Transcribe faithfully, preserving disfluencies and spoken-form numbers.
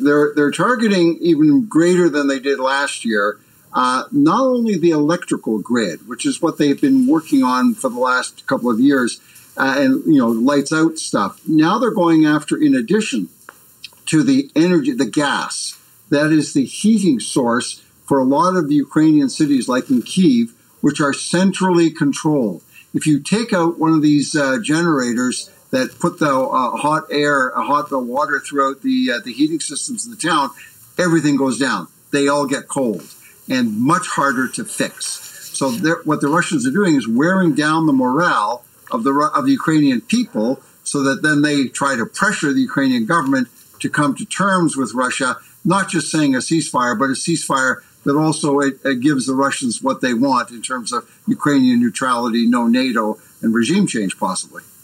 they're they're targeting even greater than they did last year. Uh, not only the electrical grid, which is what they've been working on for the last couple of years, uh, and you know, lights out stuff. Now they're going after, in addition to the energy, the gas. That is the heating source for a lot of the Ukrainian cities, like in Kyiv, which are centrally controlled. If you take out one of these uh, generators that put the uh, hot air, uh, hot the water throughout the uh, the heating systems of the town, everything goes down. They all get cold and much harder to fix. So what the Russians are doing is wearing down the morale of the of the Ukrainian people, so that then they try to pressure the Ukrainian government to come to terms with Russia, not just saying a ceasefire, but a ceasefire that also it, it gives the Russians what they want in terms of Ukrainian neutrality, no NATO, and regime change possibly.